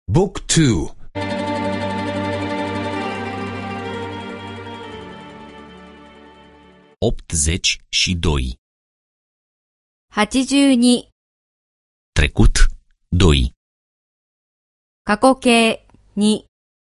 บุ๊กทู 82 82 trecut 2 過去形2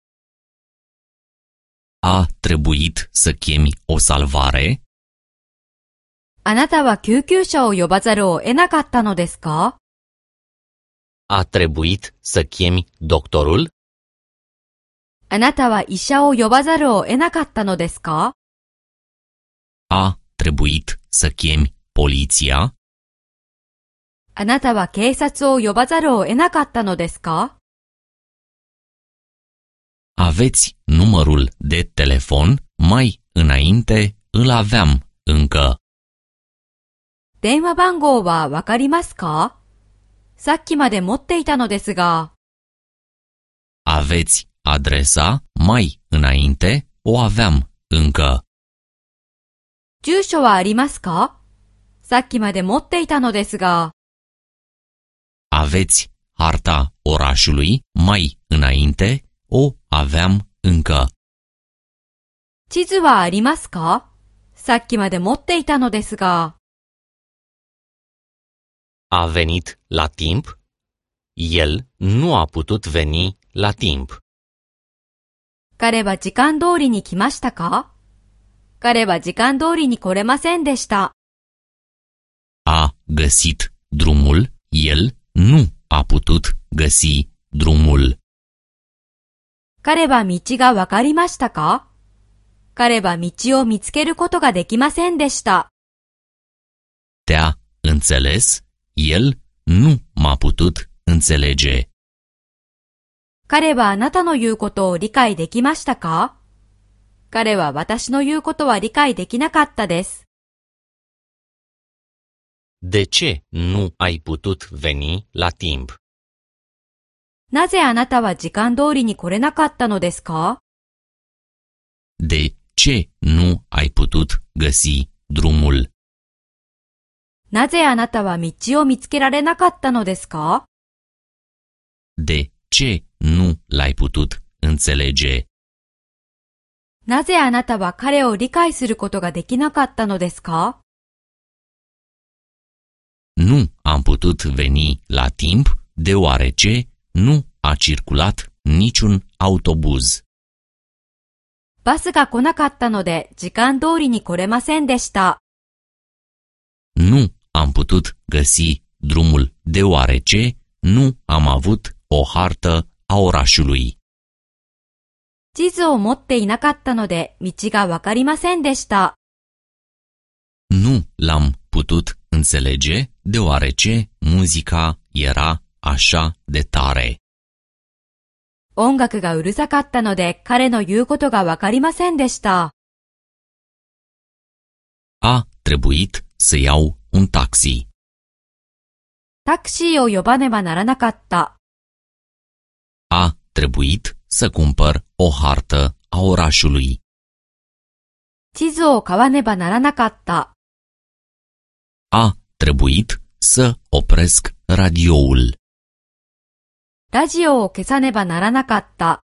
A trebuit să chemi o salvare? あなたは救急車を呼ばざるを得なかったのですか？ A trebuit să chemi doctorul? あなたは医者を呼ばざるを得なかったのですか？ A trebuit să chemi poliția? あなたは警察を呼ばざるを得なかったのですか？ Aveți numărul de telefon? Mai înainte îl aveam încă. 電話番号はわかりますか？さっきまで持っていたのですが。 Aveți adresa? Mai înainte o aveam încă. 住所はありますか？さっきまで持っていたのですが。 Aveți harta orașului? Mai înainte o aveam încă. 地図はありますか？さっきまで持っていたのですが。 A venit la timp? El nu a putut veni la timp. 彼は時間通りに来ましたか？彼は時間通りに来れませんでした。 A găsit drumul? El nu a putut găsi drumul. 彼は道がわかりましたか？彼は道を見つけることができませんでした。 Te-a înțeles? El nu m-a putut înțelege. 彼はあなたの言うことを理解できましたか？彼は私の言うことは理解できなかったです。 De ce nu ai putut veni la timp? なぜあなたは時間通りに来れなかったのですか？ De ce nu ai putut găsi drumul? なぜあなたは道を見つけられなかったのですか？ De ce nu l-ai putut înțelege? なぜあなたは彼を理解することができなかったのですか？ Nu am putut veni la timp deoarece nu a circulat niciun autobuz. バスが来なかったので時間通りに来れませんでした。 Nu am putut găsi drumul deoarece nu am avut o hartă a orașului. 地図を持っていなかったので道がわかりませんでした。 Nu l-am putut înțelege deoarece muzica era așa de tare. 音楽がうるさかったので彼の言うことがわかりませんでした。 A trebuit să iau un taxi. タクシーを呼ばねばならなかった。 A trebuit să cumpăr o hartă a orașului. 地図を買わねばならなかった。 A trebuit să opresc radioul. ラジオを消さねばならなかった。